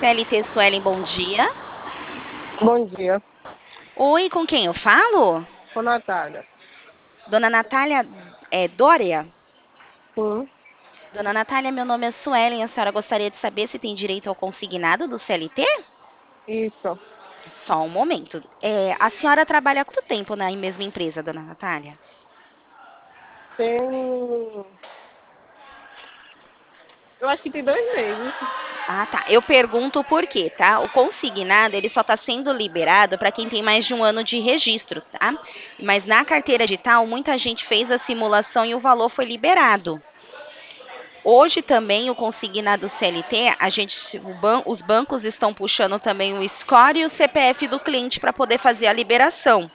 CLT Suelen, bom dia. Bom dia, Oi, com quem eu falo? sou Natália. Dona Natália Dória? Sim, Dona Natália, meu nome é Suelen. A senhora gostaria de saber se tem direito ao consignado do CLT? isso. Só um momento. A senhora trabalha há quanto tempo na mesma empresa, Dona Natália? Tem. Eu acho que tem 2 meses. Ah, tá. Eu pergunto por quê, tá? O consignado, ele só está sendo liberado para quem tem mais de um ano de registro, tá? Mas na carteira digital, muita gente fez a simulação e o valor foi liberado. Hoje também o consignado CLT, os bancos estão puxando também o score e o CPF do cliente para poder fazer a liberação.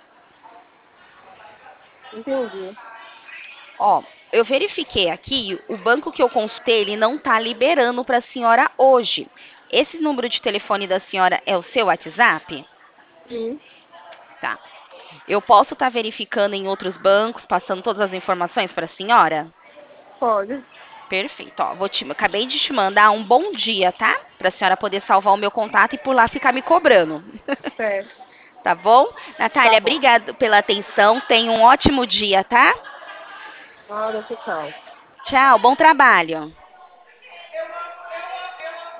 Entendi. Ó, eu verifiquei aqui, o banco que eu consultei, ele não está liberando para a senhora hoje. Esse número de telefone da senhora é o seu WhatsApp? Sim, Tá. Eu posso estar verificando em outros bancos, passando todas as informações para a senhora? pode. Perfeito. Ó, acabei de te mandar um bom dia, tá? Para a senhora poder salvar o meu contato e por lá ficar me cobrando. Certo. Tá bom? Tá Natália, bom. obrigado pela atenção. Tenha um ótimo dia, tá? Nada, tchau. Tchau, bom trabalho.